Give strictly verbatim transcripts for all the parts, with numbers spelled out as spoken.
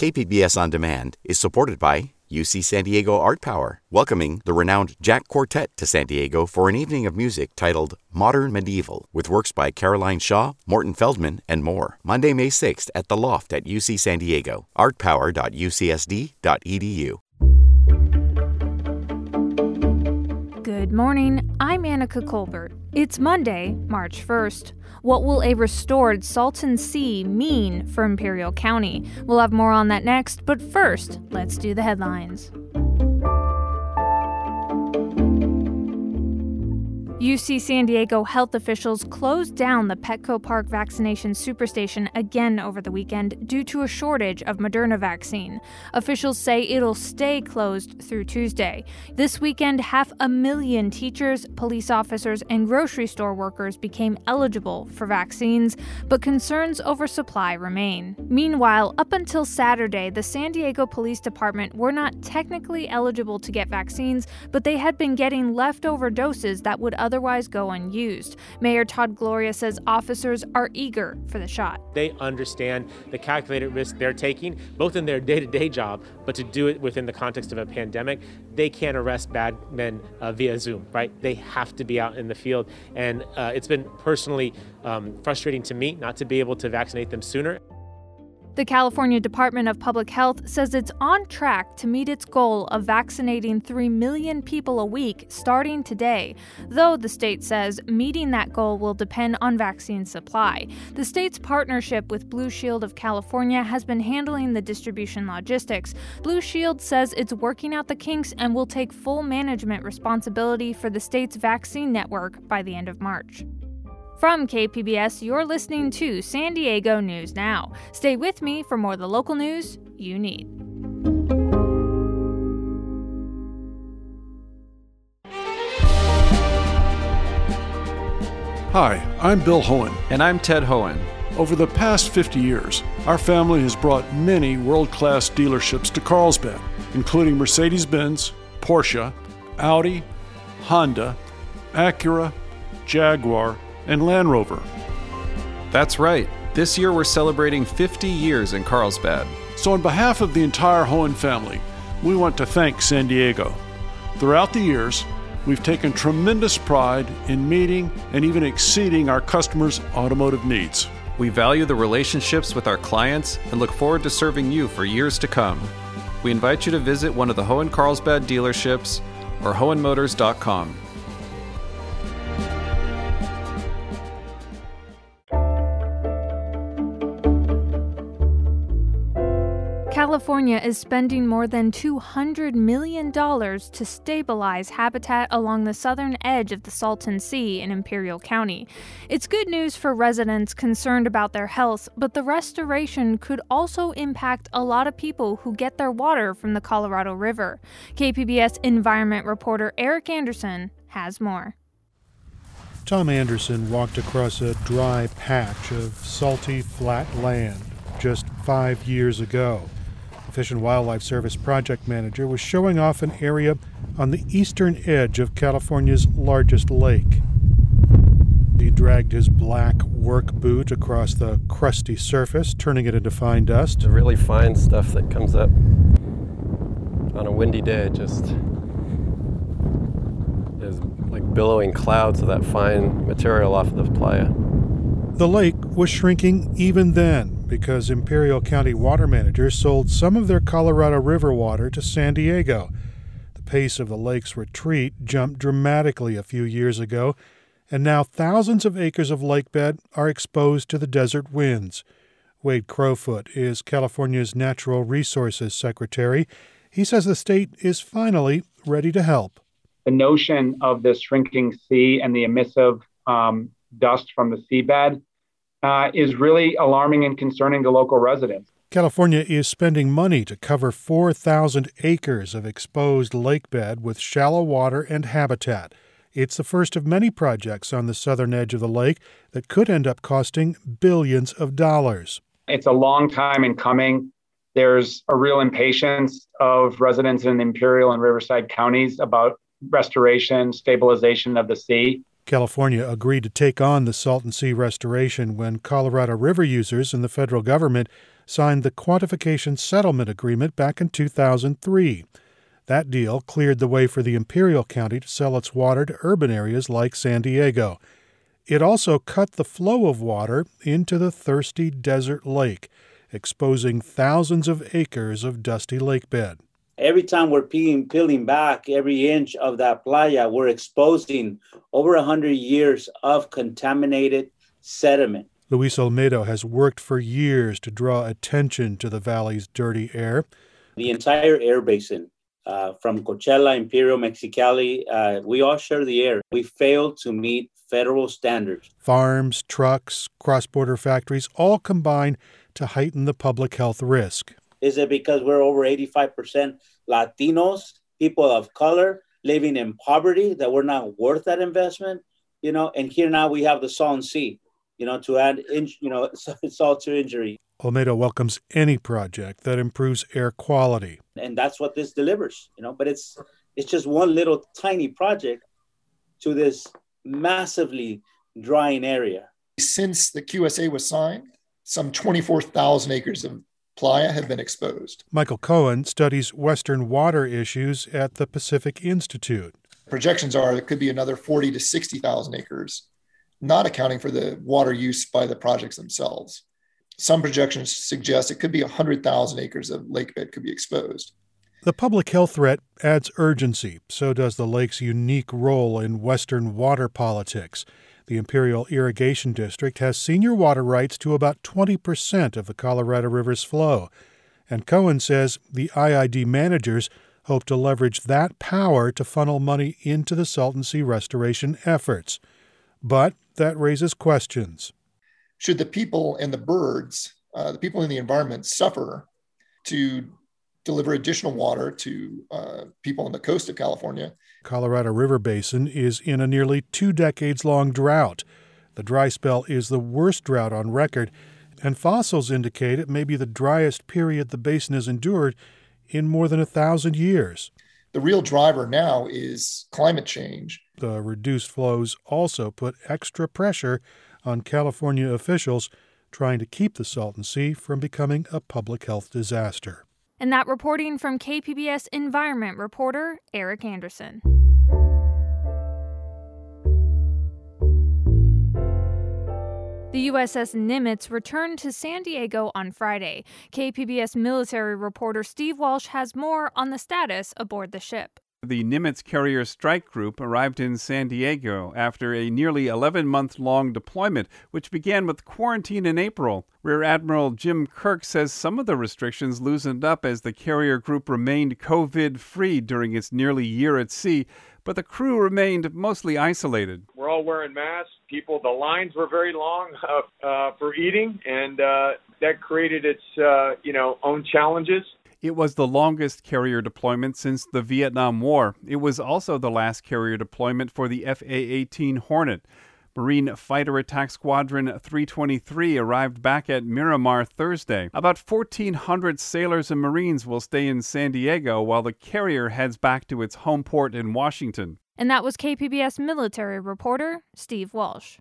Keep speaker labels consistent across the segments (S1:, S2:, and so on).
S1: K P B S On Demand is supported by U C San Diego Art Power, welcoming the renowned Jack Quartet to San Diego for an evening of music titled Modern Medieval, with works by Caroline Shaw, Morton Feldman, and more. Monday, May sixth at The Loft at U C San Diego, art power dot u c s d dot e d u.
S2: Good morning, I'm Annika Colbert. It's Monday, March first. What will a restored Salton Sea mean for Imperial County? We'll have more on that next, but first, let's do the headlines. U C San Diego health officials closed down the Petco Park vaccination superstation again over the weekend due to a shortage of Moderna vaccine. Officials say it'll stay closed through Tuesday. This weekend, half a million teachers, police officers, and grocery store workers became eligible for vaccines, but concerns over supply remain. Meanwhile, up until Saturday, the San Diego Police Department were not technically eligible to get vaccines, but they had been getting leftover doses that would otherwise otherwise go unused. Mayor Todd Gloria says officers are eager for the shot.
S3: They understand the calculated risk they're taking, both in their day-to-day job, but to do it within the context of a pandemic, they can't arrest bad men uh, via Zoom, right? They have to be out in the field. And uh, it's been personally um, frustrating to me not to be able to vaccinate them sooner.
S2: The California Department of Public Health says it's on track to meet its goal of vaccinating three million people a week starting today, though the state says meeting that goal will depend on vaccine supply. The state's partnership with Blue Shield of California has been handling the distribution logistics. Blue Shield says it's working out the kinks and will take full management responsibility for the state's vaccine network by the end of March. From K P B S, you're listening to San Diego News Now. Stay with me for more of the local news you need.
S4: Hi, I'm Bill Hohen.
S5: And I'm Ted Hohen.
S4: Over the past fifty years, our family has brought many world-class dealerships to Carlsbad, including Mercedes-Benz, Porsche, Audi, Honda, Acura, Jaguar, and Land Rover.
S5: That's right. This year we're celebrating fifty years in Carlsbad.
S4: So on behalf of the entire Hohen family, we want to thank San Diego. Throughout the years, we've taken tremendous pride in meeting and even exceeding our customers' automotive needs.
S5: We value the relationships with our clients and look forward to serving you for years to come. We invite you to visit one of the Hohen Carlsbad dealerships or hohen motors dot com.
S2: California is spending more than two hundred million dollars to stabilize habitat along the southern edge of the Salton Sea in Imperial County. It's good news for residents concerned about their health, but the restoration could also impact a lot of people who get their water from the Colorado River. K P B S environment reporter Eric Anderson has more.
S6: Tom Anderson walked across a dry patch of salty, flat land just five years ago. Fish and Wildlife Service project manager was showing off an area on the eastern edge of California's largest lake. He dragged his black work boot across the crusty surface, turning it into fine dust.
S7: The really fine stuff that comes up on a windy day just is like billowing clouds of that fine material off of the playa.
S6: The lake was shrinking even then because Imperial County water managers sold some of their Colorado River water to San Diego. The pace of the lake's retreat jumped dramatically a few years ago, and now thousands of acres of lakebed are exposed to the desert winds. Wade Crowfoot is California's Natural Resources Secretary. He says the state is finally ready to help.
S8: The notion of the shrinking sea and the emissive um, dust from the seabed Uh, is really alarming and concerning to local residents.
S6: California is spending money to cover four thousand acres of exposed lakebed with shallow water and habitat. It's the first of many projects on the southern edge of the lake that could end up costing billions of dollars.
S8: It's a long time in coming. There's a real impatience of residents in Imperial and Riverside counties about restoration, stabilization of the sea.
S6: California agreed to take on the Salton Sea restoration when Colorado River users and the federal government signed the Quantification Settlement Agreement back in two thousand three. That deal cleared the way for the Imperial County to sell its water to urban areas like San Diego. It also cut the flow of water into the thirsty desert lake, exposing thousands of acres of dusty lake bed.
S9: Every time we're peeling, peeling back every inch of that playa, we're exposing over one hundred years of contaminated sediment.
S6: Luis Olmedo has worked for years to draw attention to the valley's dirty air.
S9: The entire air basin, uh, from Coachella, Imperial, Mexicali, uh, we all share the air. We failed to meet federal standards.
S6: Farms, trucks, cross-border factories all combine to heighten the public health risk.
S9: Is it because we're over eighty-five percent Latinos, people of color, living in poverty, that we're not worth that investment? You know, and here now we have the Salton Sea, you know, to add, in, you know, salt to injury.
S6: Olmedo welcomes any project that improves air quality.
S9: And that's what this delivers, you know, but it's it's just one little tiny project to this massively drying area.
S10: Since the Q S A was signed, some twenty-four thousand acres of playa have been exposed.
S6: Michael Cohen studies Western water issues at the Pacific Institute.
S10: Projections are it could be another forty to sixty thousand acres, not accounting for the water use by the projects themselves. Some projections suggest it could be one hundred thousand acres of lake bed could be exposed.
S6: The public health threat adds urgency. So does the lake's unique role in Western water politics. The Imperial Irrigation District has senior water rights to about twenty percent of the Colorado River's flow. And Cohen says the I I D managers hope to leverage that power to funnel money into the Salton Sea restoration efforts. But that raises questions.
S10: Should the people and the birds, uh, the people in the environment, suffer to deliver additional water to uh, people on the coast of California?
S6: Colorado River Basin is in a nearly two decades-long drought. The dry spell is the worst drought on record, and fossils indicate it may be the driest period the basin has endured in more than a thousand years.
S10: The real driver now is climate change.
S6: The reduced flows also put extra pressure on California officials trying to keep the Salton Sea from becoming a public health disaster.
S2: And that reporting from K P B S environment reporter Eric Anderson. The U S S Nimitz returned to San Diego on Friday. K P B S military reporter Steve Walsh has more on the status aboard the ship.
S11: The Nimitz Carrier Strike Group arrived in San Diego after a nearly eleven-month-long deployment, which began with quarantine in April. Rear Admiral Jim Kirk says some of the restrictions loosened up as the carrier group remained COVID-free during its nearly year at sea, but the crew remained mostly isolated.
S12: We're all wearing masks. People, the lines were very long uh, uh, for eating, and uh, that created its, uh, you know, own challenges.
S11: It was the longest carrier deployment since the Vietnam War. It was also the last carrier deployment for the F A eighteen Hornet. Marine Fighter Attack Squadron three twenty-three arrived back at Miramar Thursday. About fourteen hundred sailors and Marines will stay in San Diego while the carrier heads back to its home port in Washington.
S2: And that was K P B S military reporter Steve Walsh.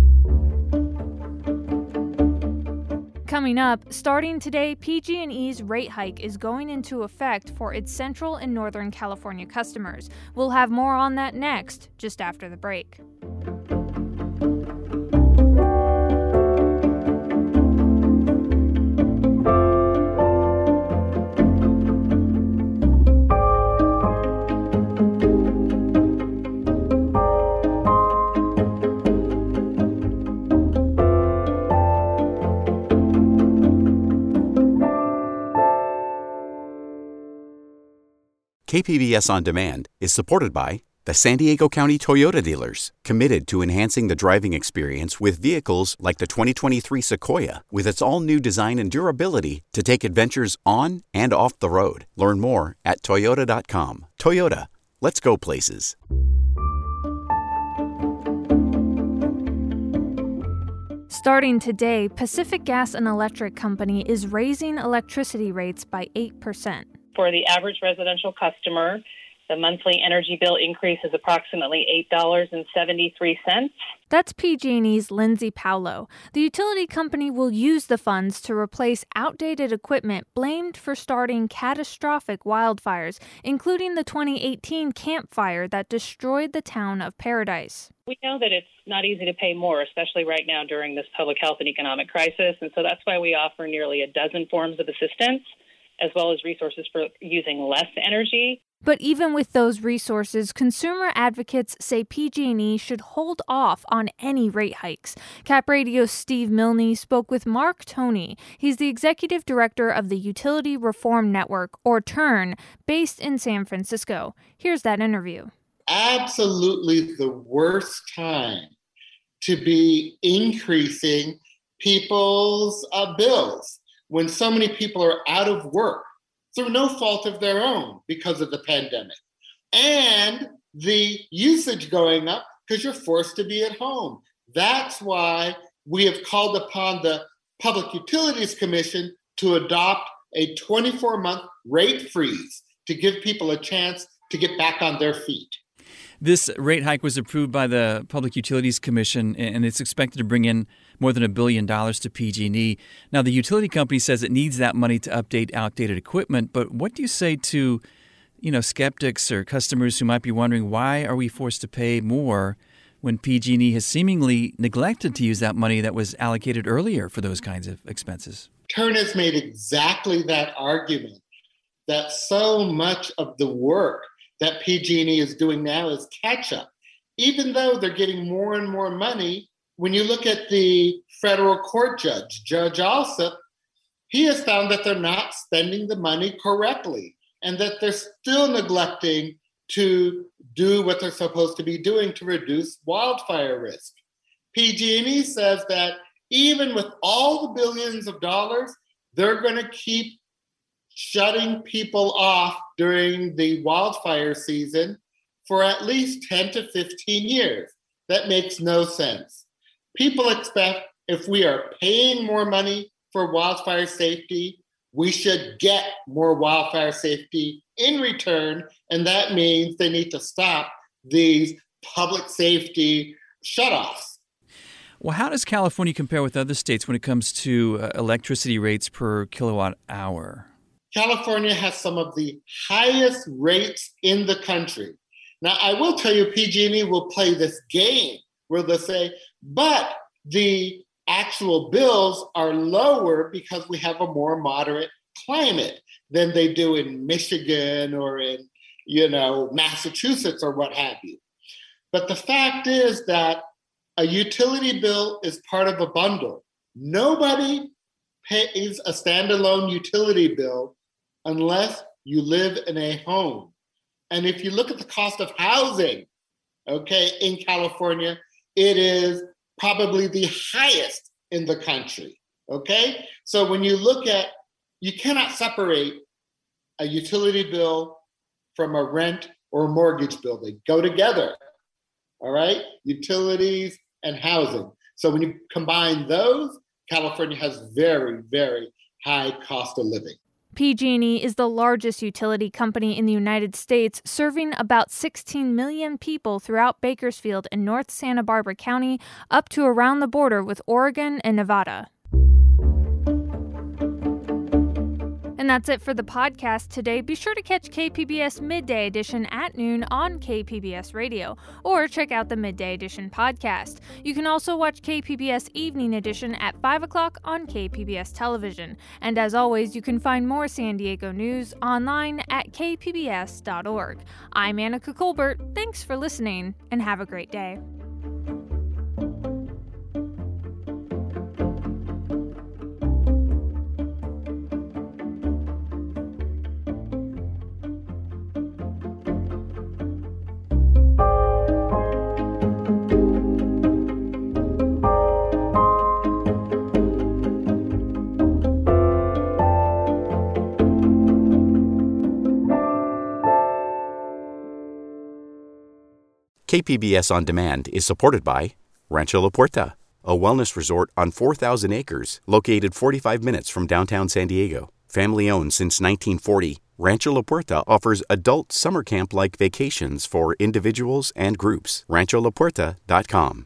S2: Coming up, starting today, P G and E's rate hike is going into effect for its Central and Northern California customers. We'll have more on that next, just after the break.
S1: K P B S On Demand is supported by the San Diego County Toyota dealers, committed to enhancing the driving experience with vehicles like the twenty twenty-three Sequoia, with its all-new design and durability to take adventures on and off the road. Learn more at toyota dot com. Toyota, let's go places.
S2: Starting today, Pacific Gas and Electric Company is raising electricity rates by eight percent.
S13: For the average residential customer, The monthly energy bill increase is approximately eight dollars and seventy-three cents.
S2: That's P G and E's Lindsay Paulo. The utility company will use the funds to replace outdated equipment blamed for starting catastrophic wildfires, including the twenty eighteen Camp Fire that destroyed the town of Paradise.
S13: We know that it's not easy to pay more, especially right now during this public health and economic crisis, and so that's why we offer nearly a dozen forms of assistance, as well as resources for using less energy.
S2: But even with those resources, consumer advocates say P G and E should hold off on any rate hikes. Cap Radio's Steve Milne spoke with Mark Toney. He's the executive director of the Utility Reform Network, or TURN, based in San Francisco. Here's that interview.
S14: Absolutely the worst time to be increasing people's uh, bills when so many people are out of work through no fault of their own because of the pandemic. And the usage going up because you're forced to be at home. That's why we have called upon the Public Utilities Commission to adopt a twenty-four month rate freeze to give people a chance to get back on their feet.
S15: This rate hike was approved by the Public Utilities Commission, and it's expected to bring in more than a billion dollars to P G and E. Now, the utility company says it needs that money to update outdated equipment, but what do you say to, you know, skeptics or customers who might be wondering, why are we forced to pay more when P G and E has seemingly neglected to use that money that was allocated earlier for those kinds of expenses?
S14: TURN has made exactly that argument, that so much of the work that P G and E is doing now is catch-up. Even though they're getting more and more money, when you look at the federal court judge, Judge Alsup, he has found that they're not spending the money correctly and that they're still neglecting to do what they're supposed to be doing to reduce wildfire risk. P G and E says that even with all the billions of dollars, they're going to keep shutting people off during the wildfire season for at least ten to fifteen years. That makes no sense. People expect if we are paying more money for wildfire safety, we should get more wildfire safety in return, and that means they need to stop these public safety shutoffs.
S15: Well, how does California compare with other states when it comes to uh, electricity rates per kilowatt hour?
S14: California has some of the highest rates in the country. Now, I will tell you, P G and E will play this game where they'll say, but the actual bills are lower because we have a more moderate climate than they do in Michigan or in, you know, Massachusetts or what have you. But the fact is that a utility bill is part of a bundle. Nobody pays a standalone utility bill unless you live in a home. And if you look at the cost of housing, okay, in California, it is probably the highest in the country, okay? So when you look at, you cannot separate a utility bill from a rent or a mortgage bill. They go together, all right? Utilities and housing. So when you combine those, California has very, very high cost of living.
S2: P G and E is the largest utility company in the United States, serving about sixteen million people throughout Bakersfield and North Santa Barbara County, up to around the border with Oregon and Nevada. And that's it for the podcast today. Be sure to catch K P B S Midday Edition at noon on K P B S Radio, or check out the Midday Edition podcast. You can also watch K P B S Evening Edition at five o'clock on K P B S Television. And as always, you can find more San Diego news online at k p b s dot org. I'm Annika Colbert. Thanks for listening, and have a great day.
S1: K P B S On Demand is supported by Rancho La Puerta, a wellness resort on four thousand acres located forty-five minutes from downtown San Diego. Family owned since nineteen forty, Rancho La Puerta offers adult summer camp-like vacations for individuals and groups. rancho la puerta dot com.